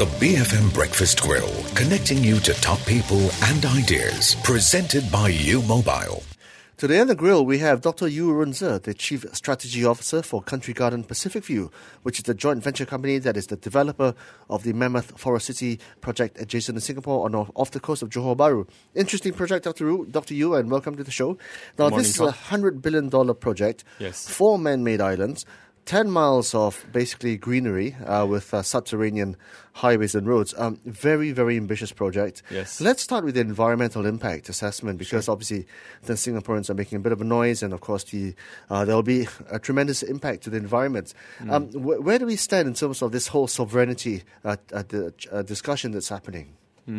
The BFM Breakfast Grill, connecting you to top people and ideas. Presented by U Mobile. Today on the grill, we have Dr. Yu Runze, the Chief Strategy Officer for Country Garden Pacific View, which is the joint venture company that is the developer of the Mammoth Forest City project adjacent to Singapore off the coast of Johor Bahru. Interesting project, Dr. Yu, and welcome to the show. Now, this is a $100 billion project, yes. 4 man-made islands, 10 miles of basically greenery with subterranean highways and roads. Very, very ambitious project. Yes. Let's start with the environmental impact assessment because obviously the Singaporeans are making a bit of a noise and of course there'll be a tremendous impact to the environment. Where do we stand in terms of this whole sovereignty discussion that's happening?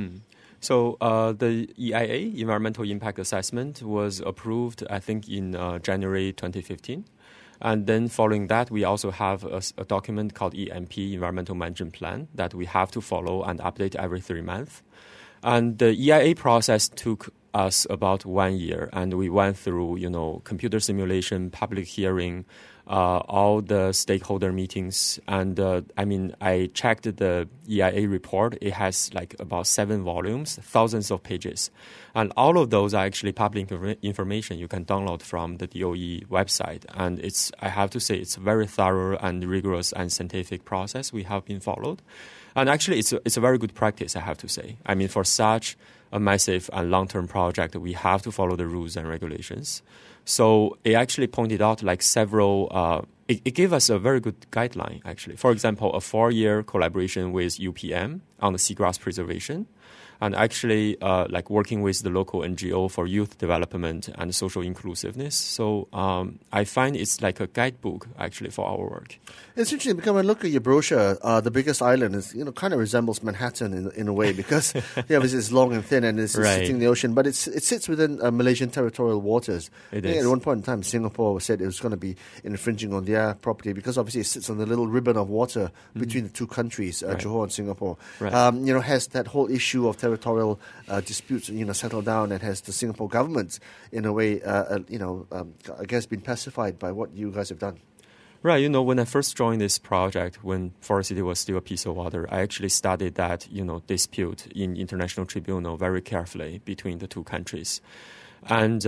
So the EIA, Environmental Impact Assessment, was approved, I think, in January 2015. And then following that, we also have a document called EMP, Environmental Management Plan, that we have to follow and update every 3 months. And the EIA process took us about 1 year, and we went through, computer simulation, public hearing, all the stakeholder meetings. And I checked the EIA report. It has about 7 volumes, thousands of pages. And all of those are actually public information you can download from the DOE website. And I have to say, it's a very thorough and rigorous and scientific process we have been followed. And actually, it's a very good practice, I have to say. I mean, for such a massive and long-term project, we have to follow the rules and regulations. So it actually pointed out several, it gave us a very good guideline, actually. For example, a 4-year collaboration with UPM on the seagrass preservation, and actually working with the local NGO for youth development and social inclusiveness. So I find it's like a guidebook, actually, for our work. It's interesting because when I look at your brochure, the biggest island is, kind of resembles Manhattan in a way because it's long and thin and it's sitting in the ocean, but it sits within Malaysian territorial waters. It is. At one point in time, Singapore said it was going to be infringing on their property because obviously it sits on the little ribbon of water between the two countries, Johor and Singapore. Right. Has that whole issue of territorial disputes, settled down, and has the Singapore government, in a way, I guess, been pacified by what you guys have done? Right. When I first joined this project, when Forest City was still a piece of water, I actually studied that, dispute in international tribunal very carefully between the two countries. And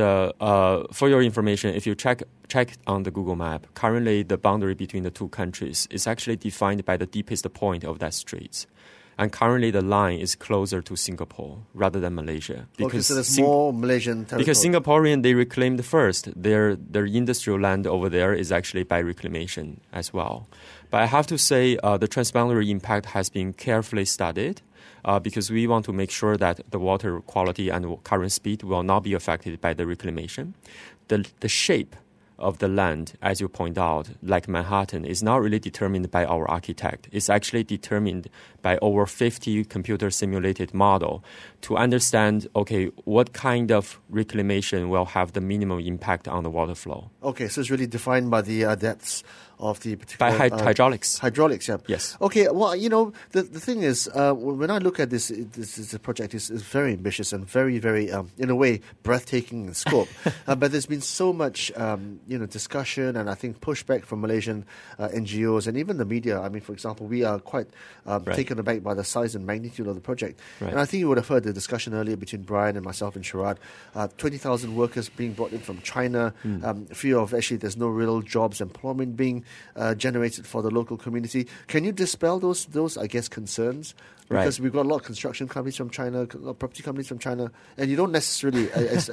for your information, if you check on the Google map, currently the boundary between the two countries is actually defined by the deepest point of that strait. And currently the line is closer to Singapore rather than Malaysia. Because so there's more Malaysian territory. Because Singaporean, they reclaimed first. Their industrial land over there is actually by reclamation as well. But I have to say the transboundary impact has been carefully studied because we want to make sure that the water quality and current speed will not be affected by the reclamation. The shape of the land, as you point out, like Manhattan, is not really determined by our architect. It's actually determined by over 50 computer-simulated model to understand, what kind of reclamation will have the minimum impact on the water flow. Okay, so it's really defined by the depths of the particular... By hydraulics. Hydraulics, yeah. Yes. Okay, well, the thing is, when I look at this project, it's very ambitious and very, very, in a way, breathtaking in scope. But there's been so much, discussion and I think pushback from Malaysian NGOs and even the media. I mean, for example, we are quite taken aback by the size and magnitude of the project. Right. And I think you would have heard the discussion earlier between Brian and myself and Sharad. 20,000 workers being brought in from China. Fear of actually there's no real jobs, employment being generated for the local community. Can you dispel those I guess, concerns? Because we've got a lot of construction companies from China, property companies from China, and you don't necessarily,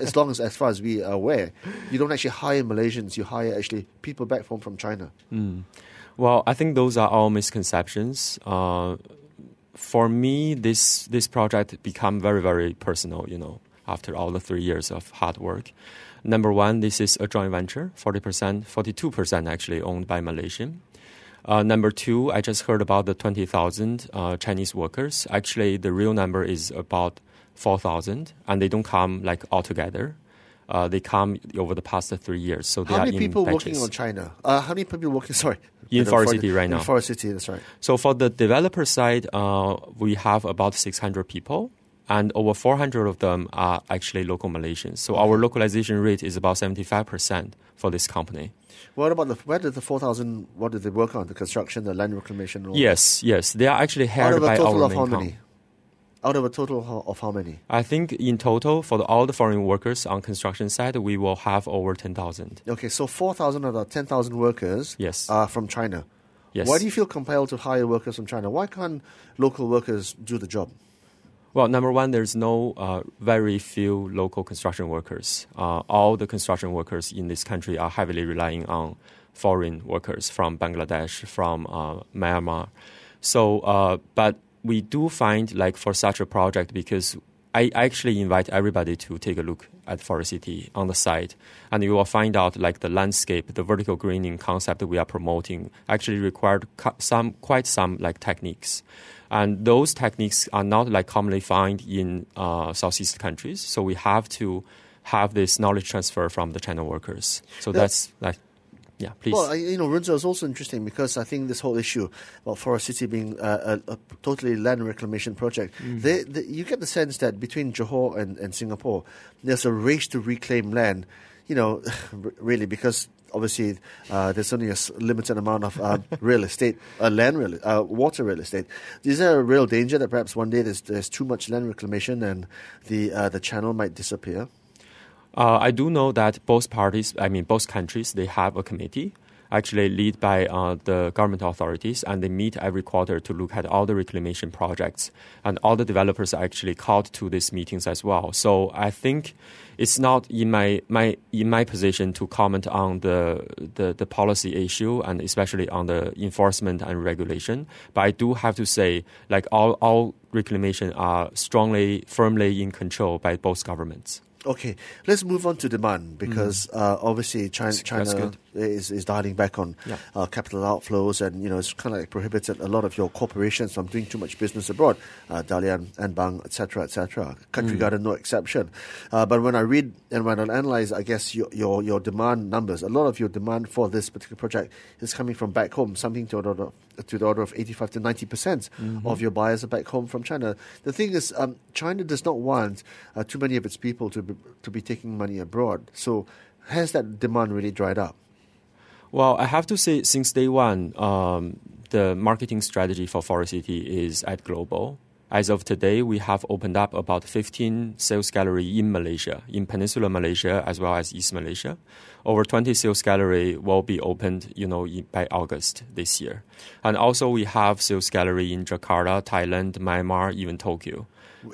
as far as we are aware, you don't actually hire Malaysians, you hire actually people back from China. Well, I think those are all misconceptions. For me, this project become very, very personal, after all the 3 years of hard work. Number one, this is a joint venture, 42% actually owned by Malaysian. Number two, I just heard about the 20,000 Chinese workers. Actually, the real number is about 4,000, and they don't come all together. They come over the past 3 years. So they How are many in people batches. working on China? How many people working? Sorry, in Forest City right now. In Forest City, that's right. So for the developer side, we have about 600 people. and over 400 of them are actually local Malaysians. So our localization rate is about 75% for this company. What about where did the 4,000, what did they work on? The construction, the land reclamation? Yes. They are actually hired by our main company. Out of a total of how many? I think in total, for all the foreign workers on construction side, we will have over 10,000. Okay, so 4,000 of the 10,000 workers are from China. Yes. Why do you feel compelled to hire workers from China? Why can't local workers do the job? Well, number one, there's very few local construction workers. All the construction workers in this country are heavily relying on foreign workers from Bangladesh, from Myanmar. So, but we do find, like for such a project, because I actually invite everybody to take a look at Forest City on the site, and you will find out like the landscape, the vertical greening concept that we are promoting actually required quite some like techniques. And those techniques are not like commonly found in Southeast countries. So we have to have this knowledge transfer from the China workers. So that's like, yeah, please. Well, Runza is also interesting because I think this whole issue about Forest City being a totally land reclamation project, you get the sense that between Johor and Singapore, there's a race to reclaim land, really, because obviously there's only a limited amount of real estate, water real estate. Is there a real danger that perhaps one day there's too much land reclamation and the channel might disappear? I do know that both countries, they have a committee actually led by the government authorities, and they meet every quarter to look at all the reclamation projects. And all the developers are actually called to these meetings as well. So I think it's not in my position to comment on the policy issue and especially on the enforcement and regulation. But I do have to say, like all reclamation are firmly in control by both governments. Okay, let's move on to demand because obviously China is dialing back on capital outflows, and it's kind of like prohibited a lot of your corporations from doing too much business abroad. Dalian, Anbang, etc., etc. Country Garden, no exception. But when I read and when I analyze, I guess your demand numbers, a lot of your demand for this particular project is coming from back home, something to the order of 85 to 90% of your buyers are back home from China. The thing is, China does not want too many of its people to be taking money abroad. So has that demand really dried up? Well, I have to say, since day one, the marketing strategy for Forest City is at global. As of today, we have opened up about 15 sales galleries in Malaysia, in Peninsular Malaysia as well as East Malaysia. Over 20 sales galleries will be opened, by August this year. And also we have sales gallery in Jakarta, Thailand, Myanmar, even Tokyo.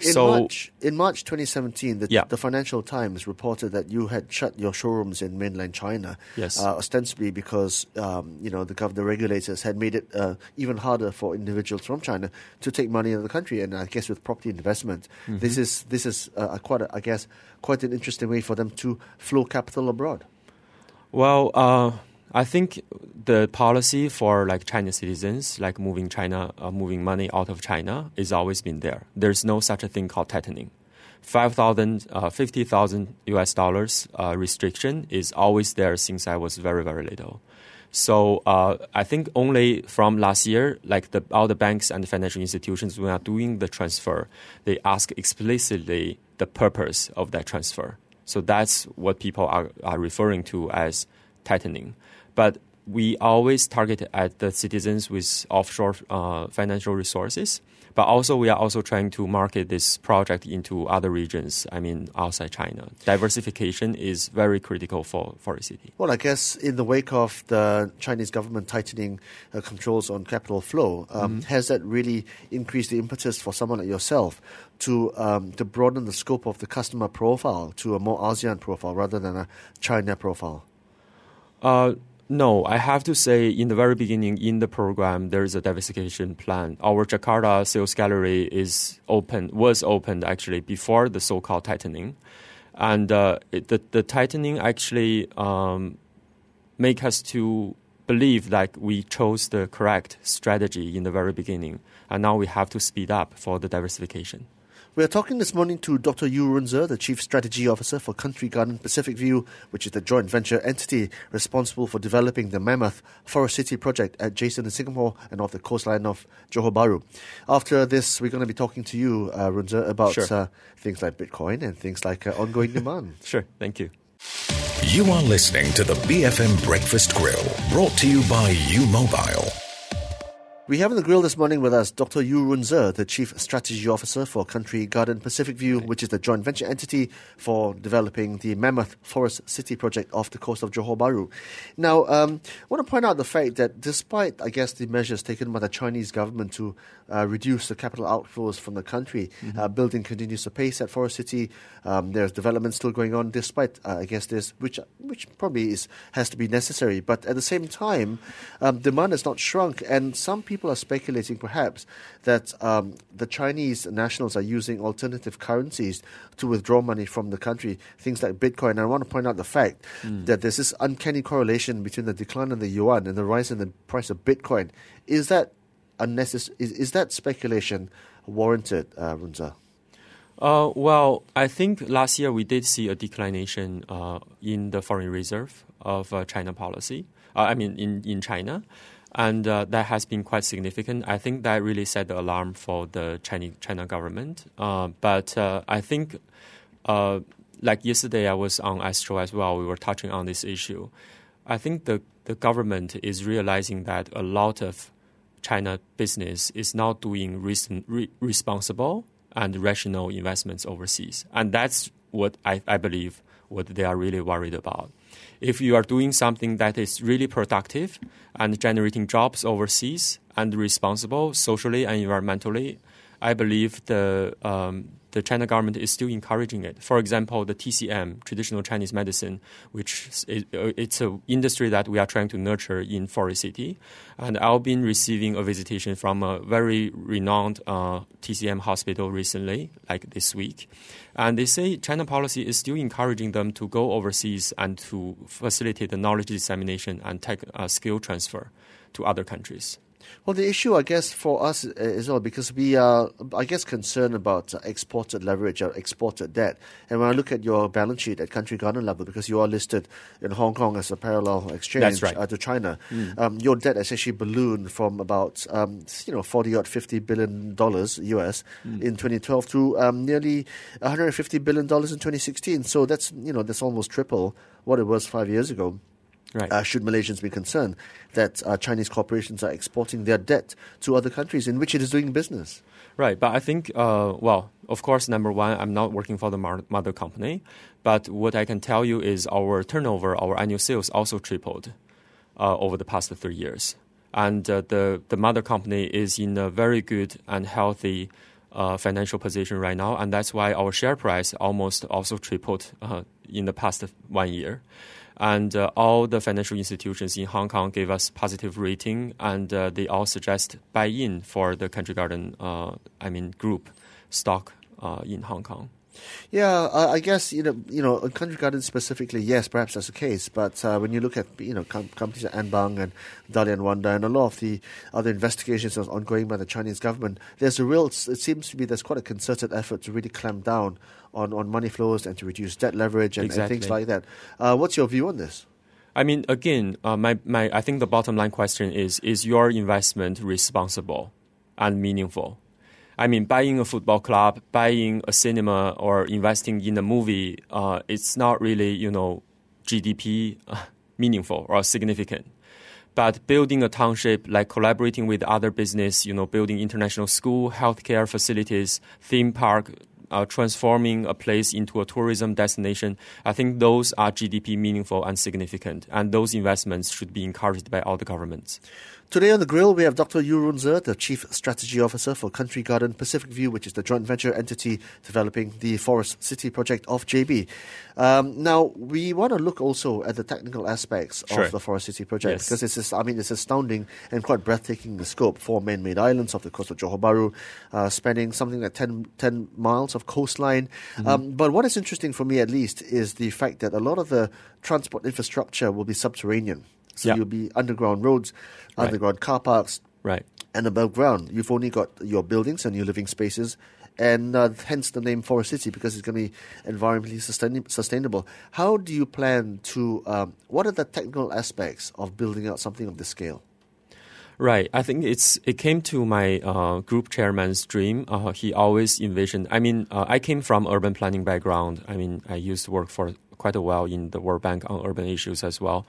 In March 2017, the Financial Times reported that you had shut your showrooms in mainland China, ostensibly because the regulators had made it even harder for individuals from China to take money out of the country. And I guess with property investment, this is quite an interesting way for them to flow capital abroad. Well, I think the policy for like Chinese citizens, like moving money out of China, is always been there. There's no such a thing called tightening. $50,000 US restriction is always there since I was very, very little. So I think only from last year, like all the banks and the financial institutions, when are doing the transfer, they ask explicitly the purpose of that transfer. So that's what people are referring to as tightening. But we always target at the citizens with offshore financial resources. But also we are also trying to market this project into other regions, outside China. Diversification is very critical for a city. Well, I guess in the wake of the Chinese government tightening controls on capital flow, has that really increased the impetus for someone like yourself to broaden the scope of the customer profile to a more ASEAN profile rather than a China profile? No, I have to say in the very beginning in the program, there is a diversification plan. Our Jakarta sales gallery was opened actually before the so-called tightening. And the tightening actually make us to believe that we chose the correct strategy in the very beginning. And now we have to speed up for the diversification. We are talking this morning to Dr. Yu Runze, the Chief Strategy Officer for Country Garden Pacific View, which is the joint venture entity responsible for developing the Mammoth Forest City project adjacent to Singapore and off the coastline of Johor Bahru. After this, we're going to be talking to you, Runze, about things like Bitcoin and things like ongoing demand. Sure, thank you. You are listening to the BFM Breakfast Grill, brought to you by U-Mobile. We have in the grill this morning with us Dr. Yu Runze, the Chief Strategy Officer for Country Garden Pacific View, which is the joint venture entity for developing the Mammoth Forest City project off the coast of Johor Bahru. Now, I want to point out the fact that despite, I guess, the measures taken by the Chinese government to reduce the capital outflows from the country, building continues apace at Forest City. There's development still going on, despite, I guess, this, which probably has to be necessary. But at the same time, demand has not shrunk, and some people are speculating perhaps that the Chinese nationals are using alternative currencies to withdraw money from the country, things like Bitcoin. And I want to point out the fact that there's this uncanny correlation between the decline in the yuan and the rise in the price of Bitcoin. Is that is that speculation warranted, Runze? Well, I think last year we did see a declination in the foreign reserve of China policy. In China. And that has been quite significant. I think that really set the alarm for the China government. But I think, like yesterday I was on Astro as well, we were touching on this issue. I think the government is realizing that a lot of China business is not doing responsible and rational investments overseas. And that's what I believe what they are really worried about. If you are doing something that is really productive and generating jobs overseas and responsible socially and environmentally, I believe the China government is still encouraging it. For example, the TCM, traditional Chinese medicine, which it's an industry that we are trying to nurture in Forest City. And I've been receiving a visitation from a very renowned TCM hospital recently, like this week. And they say China policy is still encouraging them to go overseas and to facilitate the knowledge dissemination and tech skill transfer to other countries. Well, the issue, I guess, for us is all because we are, I guess, concerned about exported leverage or exported debt. And when I look at your balance sheet at Country Garden level, because you are listed in Hong Kong as a parallel exchange to China, your debt has actually ballooned from about, $50 billion US in 2012 to nearly $150 billion in 2016. So that's almost triple what it was 5 years ago. Right. Should Malaysians be concerned that Chinese corporations are exporting their debt to other countries in which it is doing business? Right, but I think, of course, number one, I'm not working for the mother company, but what I can tell you is our turnover, our annual sales also tripled over the past 3 years. And the mother company is in a very good and healthy financial position right now, and that's why our share price almost also tripled in the past 1 year. And all the financial institutions in Hong Kong gave us positive rating, and they all suggest buy-in for the Country Garden, group stock in Hong Kong. Yeah, I guess, Country Garden specifically, yes, perhaps that's the case. But when you look at, companies like Anbang and Dalian Wanda and a lot of the other investigations that's ongoing by the Chinese government, it seems to be there's quite a concerted effort to really clamp down on money flows and to reduce debt leverage and things like that. What's your view on this? I mean, again, I think the bottom line question is your investment responsible and meaningful? I mean, buying a football club, buying a cinema, or investing in a movie, it's not really, GDP meaningful or significant. But building a township, like collaborating with other business, building international school, healthcare facilities, theme park, transforming a place into a tourism destination, I think those are GDP meaningful and significant. And those investments should be encouraged by all the governments. Today on the grill, we have Dr. Yu Runze, the Chief Strategy Officer for Country Garden Pacific View, which is the joint venture entity developing the Forest City project of JB. Now, we want to look also at the technical aspects of the Forest City project, because it's astounding and quite breathtaking in the scope. 4 man-made islands off the coast of Johor Bahru, spanning something like 10 miles of coastline. But what is interesting for me, at least, is the fact that a lot of the transport infrastructure will be subterranean. So you'll be underground roads, underground car parks, and above ground. You've only got your buildings and your living spaces, and hence the name Forest City, because it's going to be environmentally sustainable. How do you plan to, what are the technical aspects of building out something of this scale? Right. I think it came to my group chairman's dream. He always envisioned, I came from urban planning background. I used to work for quite a while in the World Bank on urban issues as well.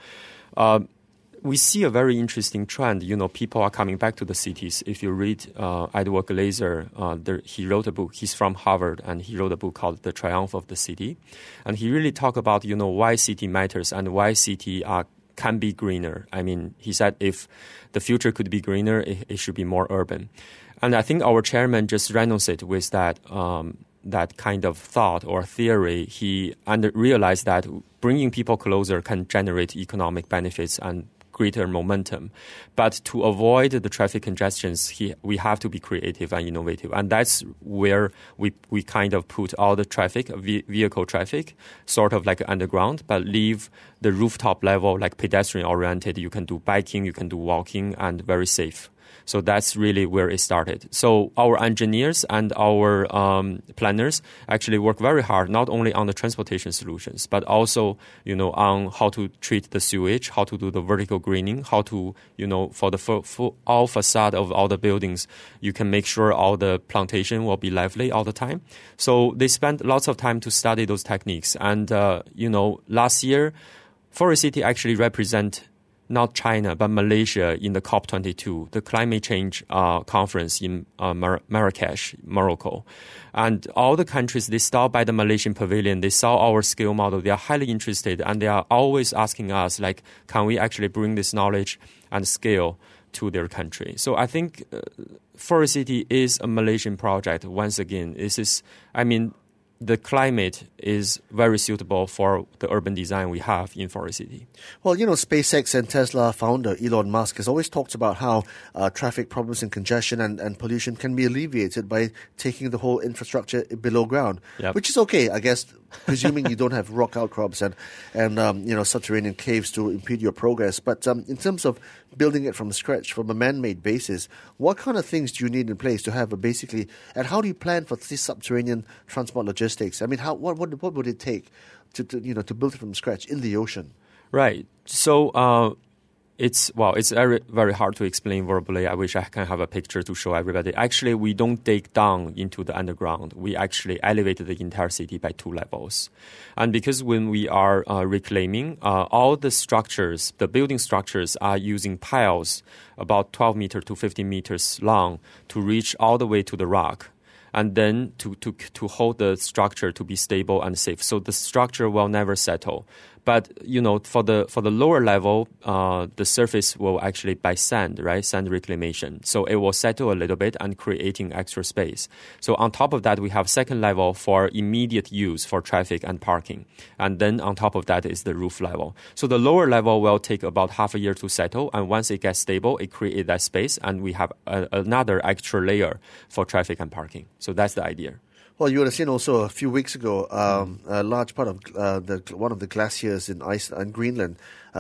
We see a very interesting trend. People are coming back to the cities. If you read Edward Glaeser, he wrote a book. He's from Harvard, and he wrote a book called The Triumph of the City. And he really talked about, why city matters and why city can be greener. He said if the future could be greener, it should be more urban. And I think our chairman just resonated with that kind of thought or theory. He realized that bringing people closer can generate economic benefits and greater momentum. But to avoid the traffic congestions, we have to be creative and innovative. And that's where we kind of put all the traffic, vehicle traffic, sort of like underground, but leave the rooftop level like pedestrian-oriented. You can do biking, you can do walking, and very safe. So that's really where it started. So our engineers and our planners actually work very hard, not only on the transportation solutions, but also, on how to treat the sewage, how to do the vertical greening, how to, for the all facade of all the buildings, you can make sure all the plantation will be lively all the time. So they spent lots of time to study those techniques. And, last year, Forest City actually represent not China, but Malaysia in the COP22, the climate change conference in Marrakesh, Morocco. And all the countries, they stopped by the Malaysian pavilion. They saw our scale model. They are highly interested, and they are always asking us, can we actually bring this knowledge and scale to their country? So I think Forest City is a Malaysian project. Once again, the climate is very suitable for the urban design we have in Forest City. Well, SpaceX and Tesla founder Elon Musk has always talked about how traffic problems and congestion and pollution can be alleviated by taking the whole infrastructure below ground, which is okay, I guess, presuming you don't have rock outcrops and subterranean caves to impede your progress. But in terms of building it from scratch, from a man-made basis, what kind of things do you need in place to have and how do you plan for this subterranean transport logistics? What would it take to build it from scratch in the ocean? Right. So it's very, very hard to explain verbally. I wish I can have a picture to show everybody. Actually, we don't dig down into the underground. We actually elevated the entire city by 2 levels. And because when we are reclaiming, all the structures, the building structures are using piles about 12 meters to 15 meters long to reach all the way to the rock. And then to hold the structure to be stable and safe. So the structure will never settle. But, for the lower level, the surface will actually by sand, right? Sand reclamation. So it will settle a little bit and creating extra space. So on top of that, we have second level for immediate use for traffic and parking. And then on top of that is the roof level. So the lower level will take about half a year to settle. And once it gets stable, it creates that space. And we have another extra layer for traffic and parking. So that's the idea. Well, you would have seen also a few weeks ago a large part of one of the glaciers in Iceland and Greenland,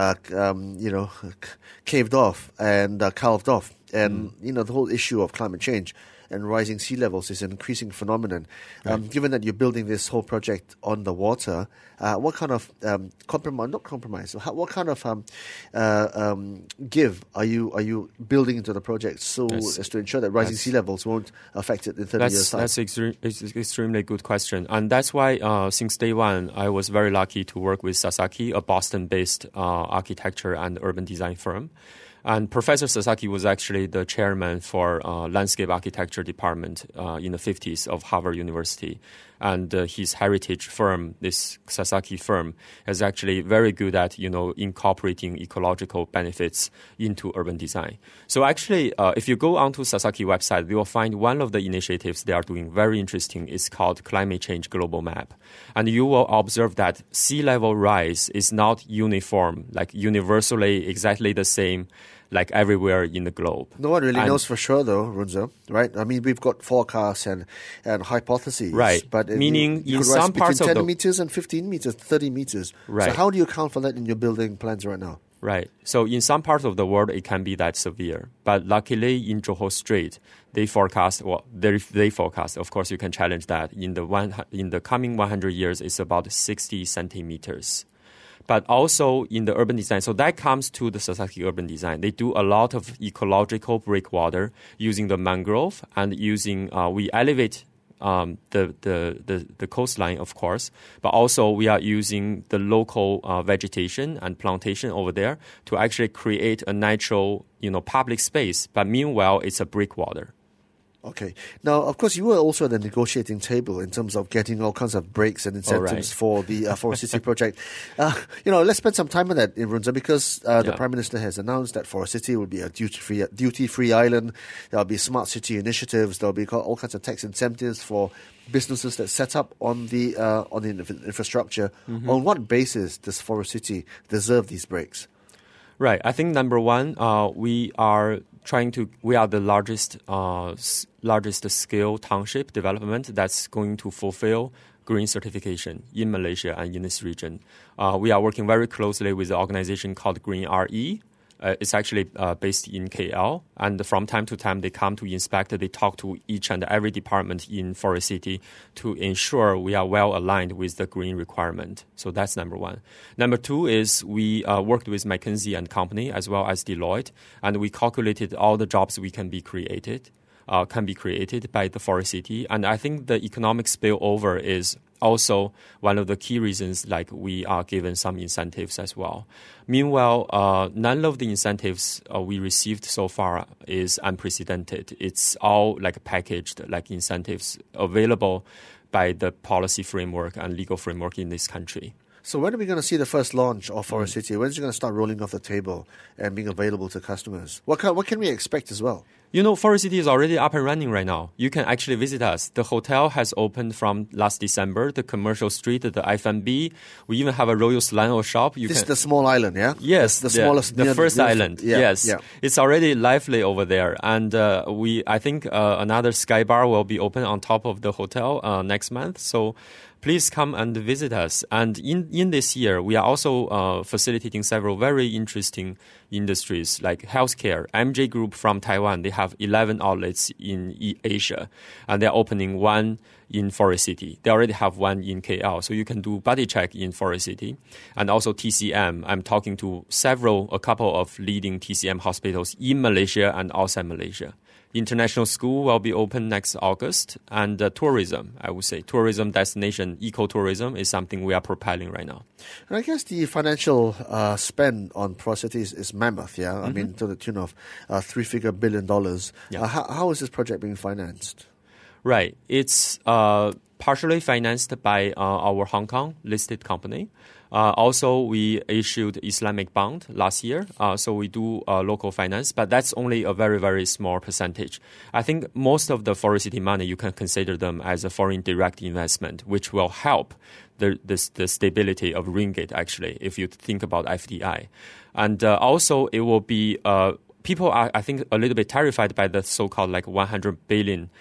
caved off and calved off. And, the whole issue of climate change and rising sea levels is an increasing phenomenon. Right. Given that you're building this whole project on the water, what kind of what kind of give are you building into the project as to ensure that rising sea levels won't affect it in 30 years' time? That's an extremely good question. And that's why since day one, I was very lucky to work with Sasaki, a Boston-based architecture and urban design firm. And Professor Sasaki was actually the chairman for landscape architecture department in the 50s of Harvard University. And his heritage firm, this Sasaki firm, is actually very good at, incorporating ecological benefits into urban design. So actually, if you go onto Sasaki website, you will find one of the initiatives they are doing very interesting. It's called Climate Change Global Map. And you will observe that sea level rise is not uniform, like universally exactly the same like everywhere in the globe. No one really knows for sure, though, Runze, right? We've got forecasts and hypotheses. Right. But meaning in some parts of between 10 meters and 15 meters, 30 meters. Right. So how do you account for that in your building plans right now? Right. So in some parts of the world, it can be that severe. But luckily, in Johor Strait, they forecast, of course, you can challenge that. In the coming 100 years, it's about 60 centimeters. But also in the urban design, so that comes to the Sasaki urban design. They do a lot of ecological breakwater using the mangrove and using, we elevate the coastline, of course, but also we are using the local vegetation and plantation over there to actually create a natural, public space. But meanwhile, it's a breakwater. Okay. Now, of course, you were also at the negotiating table in terms of getting all kinds of breaks and incentives for the Forest City project. Let's spend some time on that, Runza, because the Prime Minister has announced that Forest City will be a duty-free island. There'll be smart city initiatives. There'll be all kinds of tax incentives for businesses that set up on the infrastructure. Mm-hmm. On what basis does Forest City deserve these breaks? Right. I think number one, we are the largest scale township development that's going to fulfill green certification in Malaysia and in this region. We are working very closely with an organization called Green RE. It's actually based in KL, and from time to time they come to inspect. They talk to each and every department in Forest City to ensure we are well aligned with the green requirement. So that's number one. Number two is we worked with McKinsey and Company as well as Deloitte, and we calculated all the jobs can be created by the Forest City. And I think the economic spillover is also one of the key reasons, like we are given some incentives as well. Meanwhile, none of the incentives we received so far is unprecedented. It's all like packaged, like incentives available by the policy framework and legal framework in this country. So when are we going to see the first launch of Forest City? When is it going to start rolling off the table and being available to customers? What can we expect as well? Forest City is already up and running right now. You can actually visit us. The hotel has opened from last December, the commercial street, the F&B. We even have a Royal Selangor shop. This is the small island, yeah? Yes. The smallest. The first island, yes. Yeah. It's already lively over there. And I think another Sky Bar will be open on top of the hotel next month. So please come and visit us. And in this year, we are also facilitating several very interesting industries like healthcare. MJ Group from Taiwan, they have 11 outlets in Asia, and they're opening one in Forest City. They already have one in KL, so you can do body check in Forest City. And also TCM, I'm talking to a couple of leading TCM hospitals in Malaysia and outside Malaysia. International school will be open next August, and tourism, I would say, tourism destination, ecotourism is something we are propelling right now. And I guess the financial spend on Forest City is mammoth, yeah? Mm-hmm. I mean, to the tune of $3-figure billion. Yeah. How is this project being financed? Right. It's partially financed by our Hong Kong listed company. Also, we issued Islamic bond last year, so we do local finance, but that's only a very, very small percentage. I think most of the Forest City money, you can consider them as a foreign direct investment, which will help the stability of ringgit, actually, if you think about FDI. And also, it will be people are, I think, a little bit terrified by the so-called like $100 billion.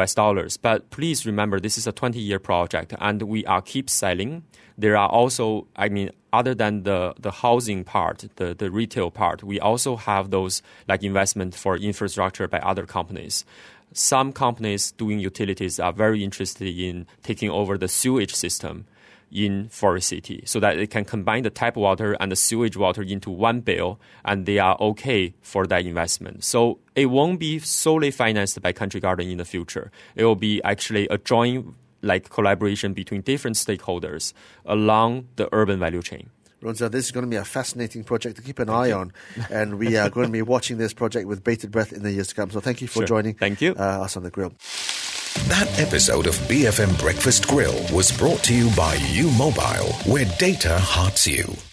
But please remember, this is a 20-year project, and we are keep selling. There are also, other than the housing part, the retail part, we also have those like investment for infrastructure by other companies. Some companies doing utilities are very interested in taking over the sewage system in Forest City so that they can combine the tap water and the sewage water into one bill, and they are okay for that investment. So it won't be solely financed by Country Garden in the future. It will be actually a joint collaboration between different stakeholders along the urban value chain. Runza, this is going to be a fascinating project to keep an eye on, and we are going to be watching this project with bated breath in the years to come. So thank you for joining us on The Grill. That episode of BFM Breakfast Grill was brought to you by U Mobile, where data hearts you.